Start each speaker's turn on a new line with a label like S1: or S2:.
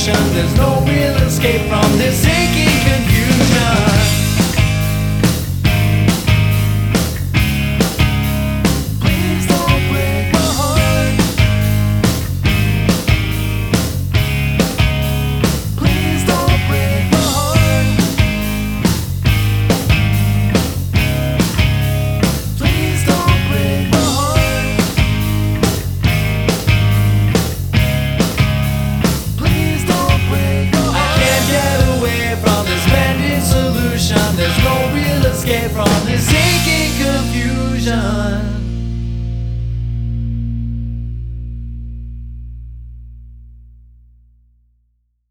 S1: solution. There's no real escape from this aching confusion. Please don't break my heart. Please don't break my heart. Please don't break my heart. Please don't break my heart. I can't get away from this bending solution. There's no real escape from this aching confusion.